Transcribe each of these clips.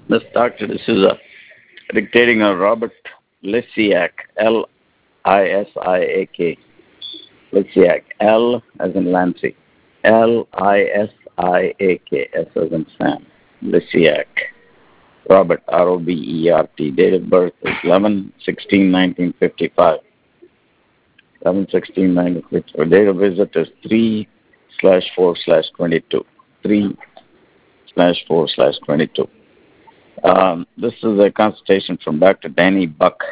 This doctor, this is a dictating on Robert Lisiak, Lisiak. Lisiak, L as in Lancy, Lisiak, S as in Sam. Lisiak. Robert, Robert. Date of birth is 11/16/1955. 11/16/1955. Date of visit is 3/4/22. 3/4/22. This is a consultation from Dr. Danny Buck,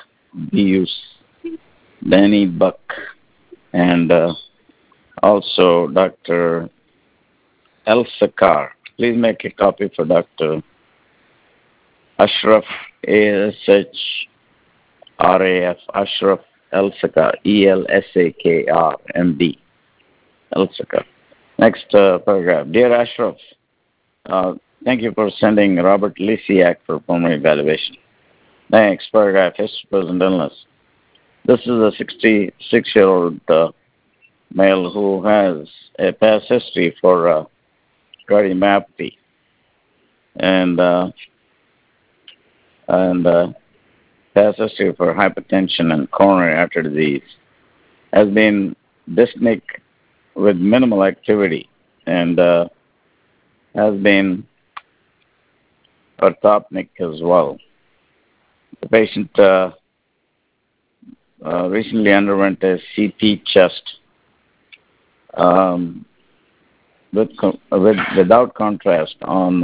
Danny Buck, and also Dr. Elsakar. Please make a copy for Dr. Ashraf, Ashraf, Ashraf Elsakar, Elsakar, MD. Elsakar. Next paragraph. Dear Ashraf, thank you for sending Robert Lisiak for pulmonary evaluation. Next paragraph. History of present illness. This is a 66-year-old male who has a past history for cardiomyopathy and past history for hypertension and coronary artery disease. Has been dyspneic with minimal activity and has been orthopnic as well. The patient recently underwent a CT chest without contrast on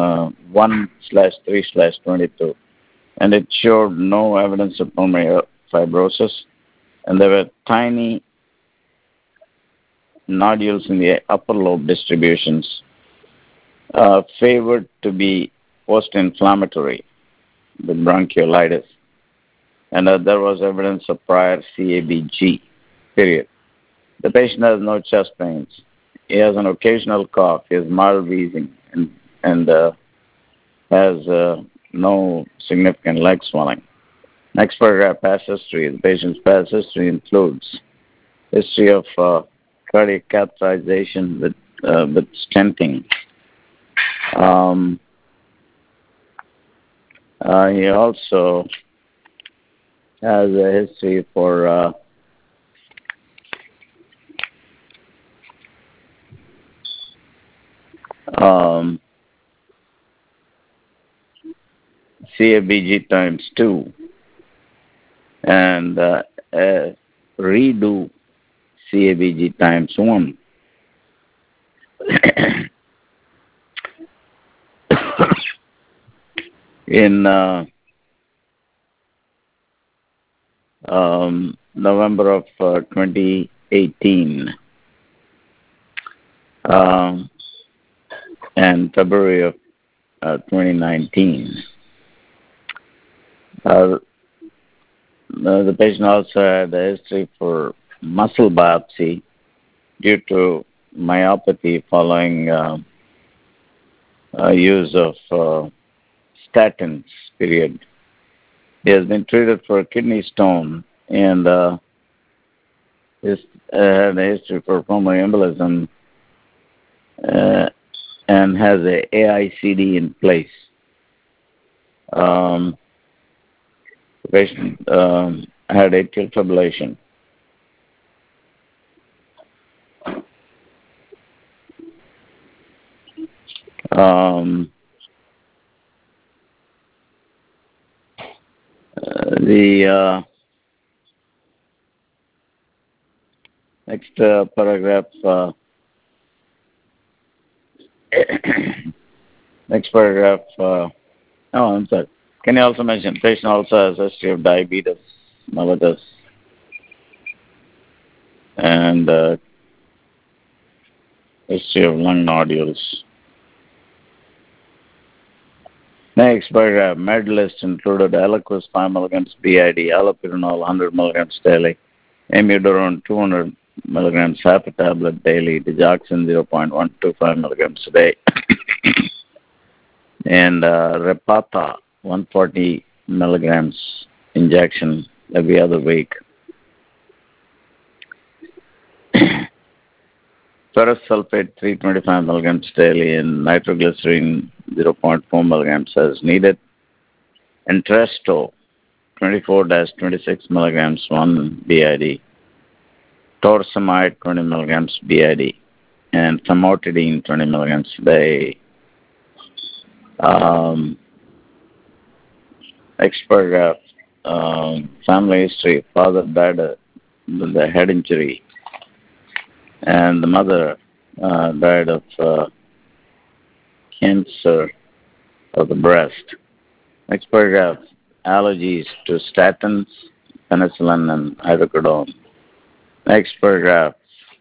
1/3/22, and it showed no evidence of pulmonary fibrosis, and there were tiny nodules in the upper lobe distributions, favored to be post-inflammatory with bronchiolitis, and there was evidence of prior CABG, period. The patient has no chest pains. He has an occasional cough. He has mild wheezing and has no significant leg swelling. Next paragraph, past history. The patient's past history includes history of cardiac catheterization with stenting. He also has a history for CABG times 2 and redo CABG times 1. In November of 2018 and February of 2019. The patient also had a history for muscle biopsy due to myopathy following use of statins, period. He has been treated for a kidney stone and had a history for pulmonary embolism and has a AICD in place. The patient had atrial fibrillation. The next paragraph. Next paragraph. I'm sorry. Can you also mention patient also has a history of diabetes mellitus and history of lung nodules. Next paragraph. Med list included Eliquis 5 milligrams BID, allopurinol 100 milligrams daily, amiodarone 200 milligrams half a tablet daily, digoxin 0.125 milligrams a day, and Repatha 140 milligrams injection every other week. Ferrous sulfate 325 milligrams daily and nitroglycerin 0.4 milligrams as needed. Entresto, 24-26 milligrams 1 BID. Torsemide, 20 milligrams BID. And famotidine, 20 milligrams a day. Expert family history. Father died with a head injury, and the mother died of cancer of the breast. Next paragraph, allergies to statins, penicillin, and hydrocodone. Next paragraph,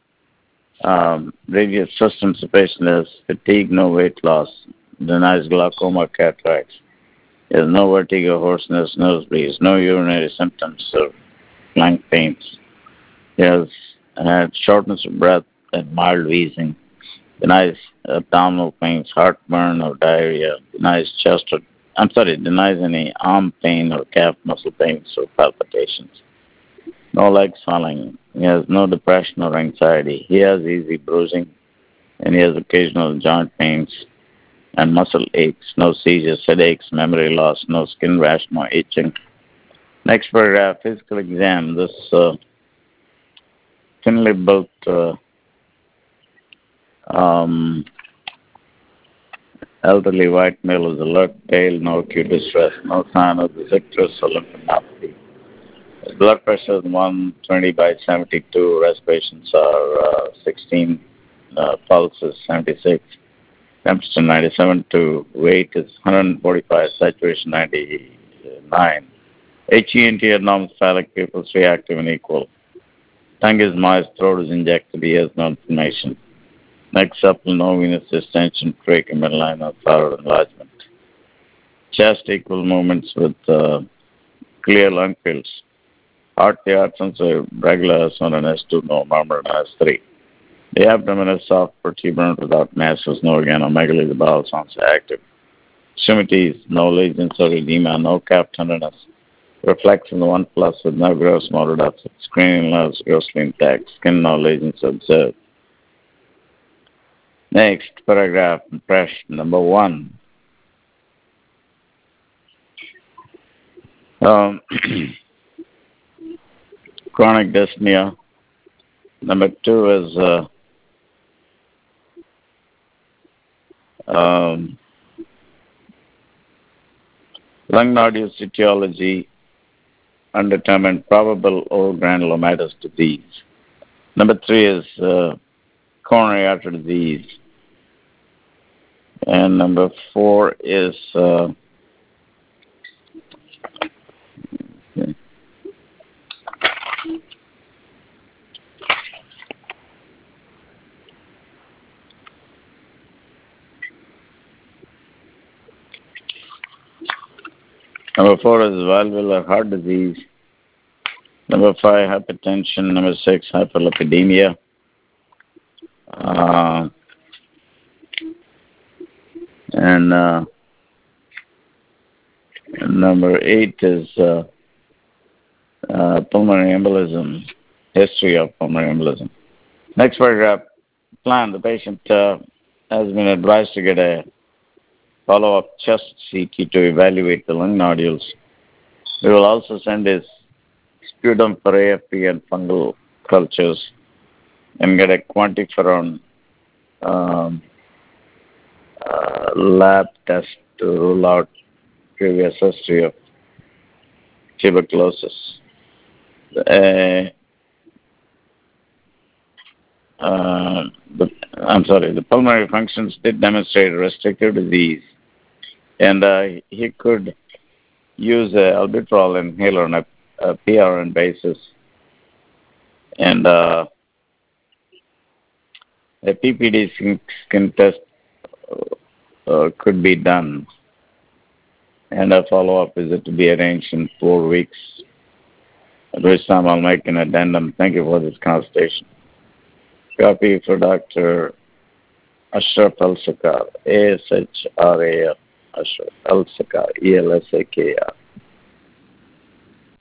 radius systems the patient has fatigue, no weight loss, denies glaucoma, cataracts. He has no vertigo, hoarseness, nosebleeds, no urinary symptoms of flank pains. He has had shortness of breath and mild wheezing. Denies abdominal pains, heartburn, or diarrhea. Denies any arm pain or calf muscle pains or palpitations. No leg swelling. He has no depression or anxiety. He has easy bruising, and he has occasional joint pains and muscle aches, no seizures, headaches, memory loss, no skin rash, no itching. Next paragraph, physical exam. This thinly built elderly white male is alert, pale, no acute distress, no sign of the icterus or lymphadenopathy. His blood pressure is 120/72, respirations are 16, pulse is 76, temperature 97, weight is 145, saturation 99. HENT abnormal phallic pupils reactive and equal. Tongue is moist, throat is injected, he has no inflammation. Neck supple, no venous distension, trachea, midline, or thyroid enlargement. Chest equal movements with clear lung fields. Heart, the heart sensor, regular S1 and S2, no murmur and S3. The abdomen is soft, protuberant, without masses, no organomegaly, the bowel sounds active. Extremities, no lesions or edema, no calf tenderness. Reflects in the 1 plus with no gross motor deficit. Screening nerves grossly intact. Skin, no lesions observed. Next paragraph, impression number 1. Chronic dyspnea. Number 2 is lung nodule etiology, undetermined, probable oral granulomatous disease. Number 3 is coronary artery disease. And number 4 is valvular heart disease. Number 5, hypertension. Number 6, hyperlipidemia. And number 8 is pulmonary embolism, history of pulmonary embolism. Next paragraph, plan. The patient has been advised to get a follow-up chest CT to evaluate the lung nodules. We will also send his sputum for AFP and fungal cultures and get a quantiferon lab test to rule out previous history of tuberculosis. The pulmonary functions did demonstrate restrictive disease, and he could use a albuterol inhaler on a PRN basis, and a PPD skin test could be done, and a follow-up visit to be arranged in 4 weeks, at which time I'll make an addendum. Thank you for this consultation. Copy for Dr. Ashraf Al-Sakar, ASHRAF, Ashraf Al-Sakar, ELSAKR.